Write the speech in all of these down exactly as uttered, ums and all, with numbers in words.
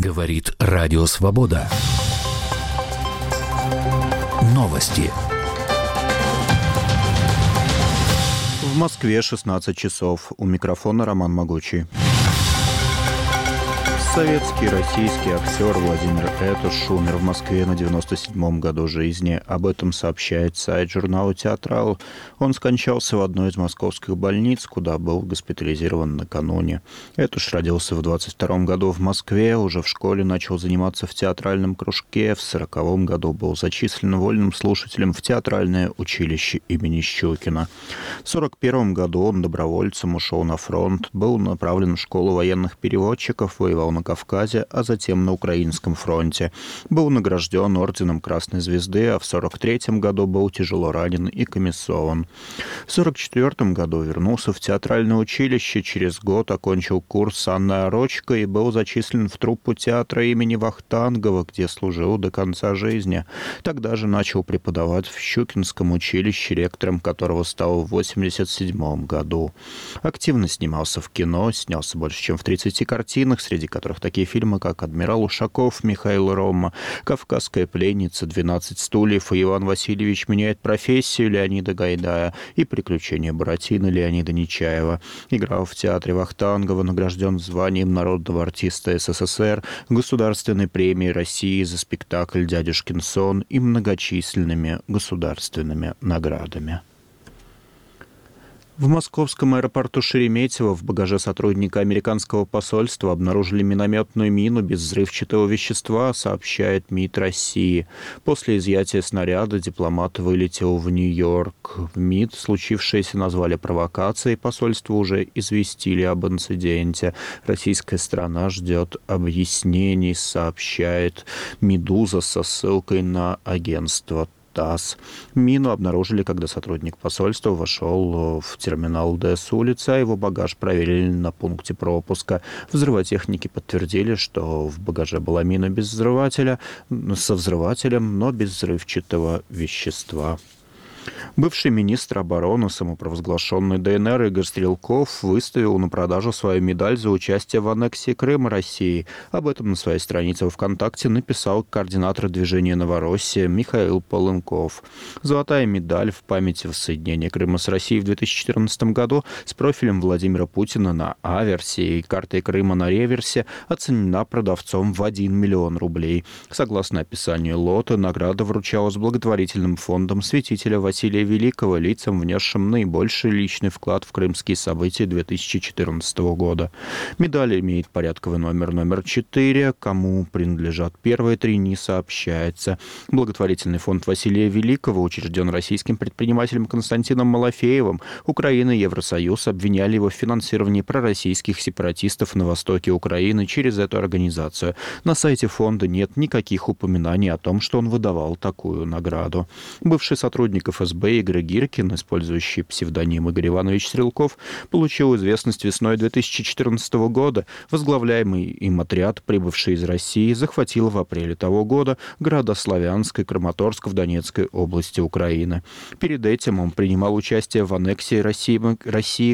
Говорит Радио Свобода. Новости. В Москве шестнадцать часов. У микрофона Роман Могучий. Советский российский актер Владимир Этуш умер в Москве на девяносто седьмом году жизни. Об этом сообщает сайт журнала «Театрал». Он скончался в одной из московских больниц, куда был госпитализирован накануне. Этуш родился в двадцать втором году в Москве, уже в школе начал заниматься в театральном кружке, в сороковом году был зачислен вольным слушателем в театральное училище имени Щукина. В сорок первом году он добровольцем ушел на фронт, был направлен в школу военных переводчиков, воевал на Кавказе, а затем на Украинском фронте. Был награжден орденом Красной Звезды, а в сорок третьем году был тяжело ранен и комиссован. В сорок четвертом году вернулся в театральное училище, через год окончил курс с Анной Орочко и был зачислен в труппу театра имени Вахтангова, где служил до конца жизни. Тогда же начал преподавать в Щукинском училище, ректором которого стал в восемьдесят седьмом году. Активно снимался в кино, снялся больше, чем в тридцати картинах, среди которых такие фильмы, как «Адмирал Ушаков» Михаила Рома, «Кавказская пленница», «двенадцать стульев» и «Иван Васильевич меняет профессию» Леонида Гайдая и «Приключения Буратино» Леонида Нечаева. Играл в театре Вахтангова, награжден званием народного артиста СССР, Государственной премией России за спектакль «Дядюшкин сон» и многочисленными государственными наградами. В московском аэропорту Шереметьево в багаже сотрудника американского посольства обнаружили минометную мину без взрывчатого вещества, сообщает МИД России. После изъятия снаряда дипломат вылетел в Нью-Йорк. В МИД случившееся назвали провокацией, посольство уже известили об инциденте. Российская сторона ждет объяснений, сообщает «Медуза» со ссылкой на агентство ТАСС. Мину обнаружили, когда сотрудник посольства вошел в терминал ДЭС-улица, а его багаж проверили на пункте пропуска. Взрывотехники подтвердили, что в багаже была мина без взрывателя, со взрывателем, но без взрывчатого вещества. Бывший министр обороны, самопровозглашенный ДНР Игорь Стрелков выставил на продажу свою медаль за участие в аннексии Крыма России. Об этом на своей странице ВКонтакте написал координатор движения «Новороссия» Михаил Полынков. Золотая медаль в память воссоединения Крыма с Россией в две тысячи четырнадцатом году с профилем Владимира Путина на А-версии и картой Крыма на реверсе оценена продавцом в один миллион рублей. Согласно описанию лота, награда вручалась благотворительным фондом святителя Василия Великого, лицам, внесшим наибольший личный вклад в крымские события две тысячи четырнадцатого года. Медаль имеет порядковый номер номер четыре. Кому принадлежат первые три, не сообщается. Благотворительный фонд Василия Великого учрежден российским предпринимателем Константином Малафеевым. Украина и Евросоюз обвиняли его в финансировании пророссийских сепаратистов на востоке Украины через эту организацию. На сайте фонда нет никаких упоминаний о том, что он выдавал такую награду. Бывший сотрудник ФСБ Игорь Гиркин, использующий псевдоним Игорь Иванович Стрелков, получил известность весной две тысячи четырнадцатого года. Возглавляемый им отряд, прибывший из России, захватил в апреле того года города Славянск и Краматорск в Донецкой области Украины. Перед этим он принимал участие в аннексии России, России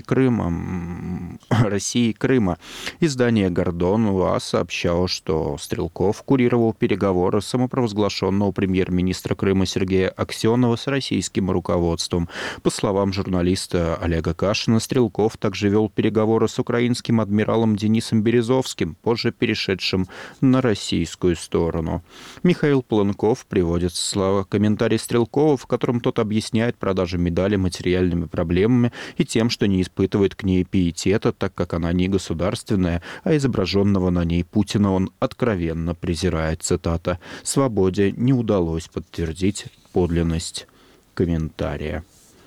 Крыма. России Крыма. Издание «Гордон» УА сообщало, что Стрелков курировал переговоры самопровозглашенного премьер-министра Крыма Сергея Аксенова с российским руководством. По словам журналиста Олега Кашина, Стрелков также вел переговоры с украинским адмиралом Денисом Березовским, позже перешедшим на российскую сторону. Михаил Полынков приводит слова комментарий Стрелкова, в котором тот объясняет продажу медали материальными проблемами и тем, что не испытывает к ней пиетета, так как она не государственная, а изображенного на ней Путина он откровенно презирает. Цитата. «Свободе не удалось подтвердить подлинность комментария».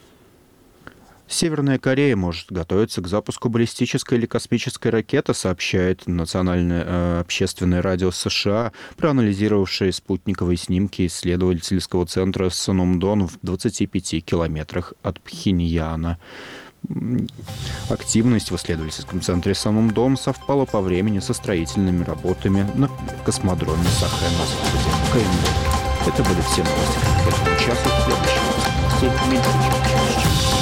Северная Корея может готовиться к запуску баллистической или космической ракеты, сообщает Национальное э, общественное радио США, проанализировавшее спутниковые снимки исследовательского центра Санумдон в двадцати пяти километрах от Пхеньяна. Активность в исследовательском центре Санумдон совпала по времени со строительными работами на космодроме Сахэ на западе КНДР. Это были все новости к этому часу. Следующие новости меньше, чем через час.